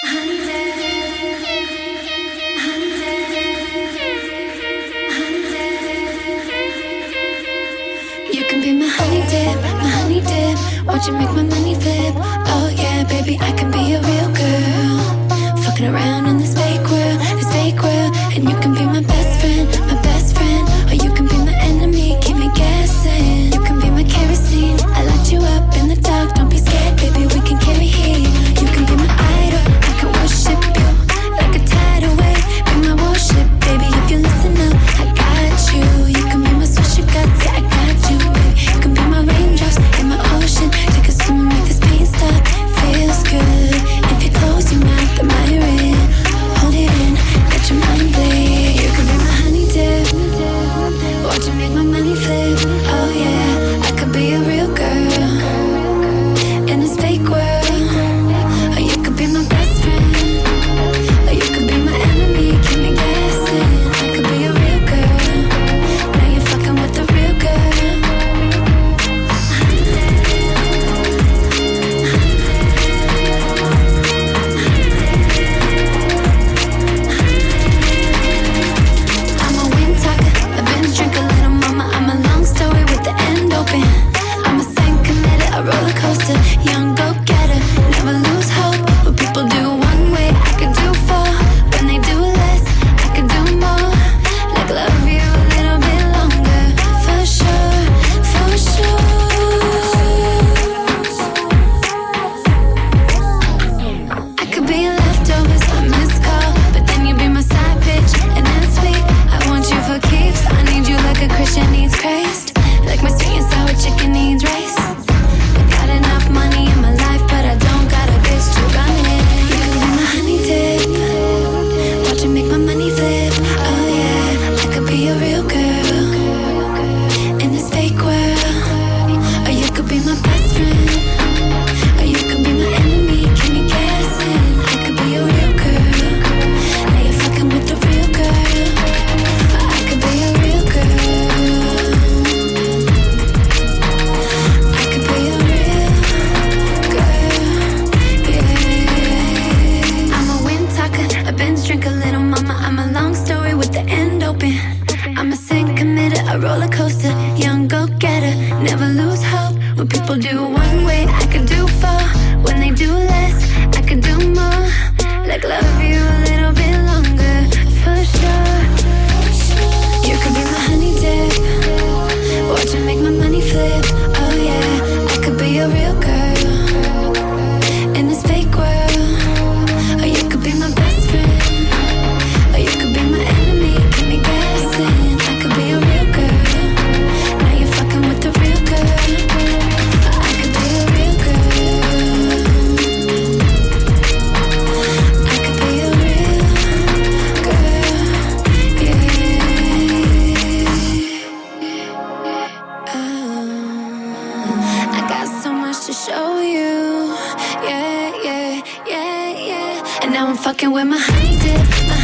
You can be my honey dip. Watch you make my money flip. Oh yeah, baby, I can be a real girl. Fucking around in this fake world, and you can be my best friend, or you can be my enemy, keep me guessing. You can be my kerosene, I light you up in the dark. Don't be scared, baby, we can carry heat. You can be my idol, I can worship you like a tidal wave. Be my worship, baby, if you listen up, I got you. You can be my swisher guts, yeah, I got you, baby. You can be my raindrops in my ocean. Take a swim and make this pain stop. Feels good if you close your mouth, admire it. Hold it in, let your mind bleed. You can be my honey dip. Watch you make my money flip. Oh yeah, I could be a real girl in this fake world. Or you could be my best friend, or you could be my enemy, keep me guessing. I could be a real girl. Now you're fucking with the real girl. I'm a wind talker, a binge drink a little mama. I'm a long story with the end open. I'm a saint committed, a roller coaster, young go-getter, never lose hope. What people do one way, I could do four. When they do less, I could do more. Like love you a little bit longer, for sure, for sure. I could be a leftovers, a missed call, but then you be my side bitch, and that's sweet. I want you for keeps. I need you like a Christian needs Christ, like my sweet and sour chicken needs rice. I got enough money in my life, but I don't got a bitch to run it. You can be my honey dip. Watch you make my money flip. Oh yeah, I could be a real girl in this fake world. Or you could be my best friend, or you could be my enemy, keep me guessing. I could be a real girl. Now you're fucking with the real girl. I could be a real girl. I could be a real girl. Yeah. I'm a wind talker, a binge drink a little mama. I'm a long story with the end open. I'm a sin committed, a roller coaster, young go-getter, never lose hope. What people do one way, I could do four. When they do less, I could do more. Like love you a little bit longer, for sure. You could be my honey dip. Watch you make my money flip. Oh yeah, I could be a real girl in this fake world. Or you could be my best friend, or you could be my enemy, keep me guessing. I could be a real girl. Now you're fucking with the real girl. I could be a real girl. I could be a real girl. Yeah. I got so much to show you. Yeah, yeah, yeah, yeah. And now I'm fucking with my honey dip, my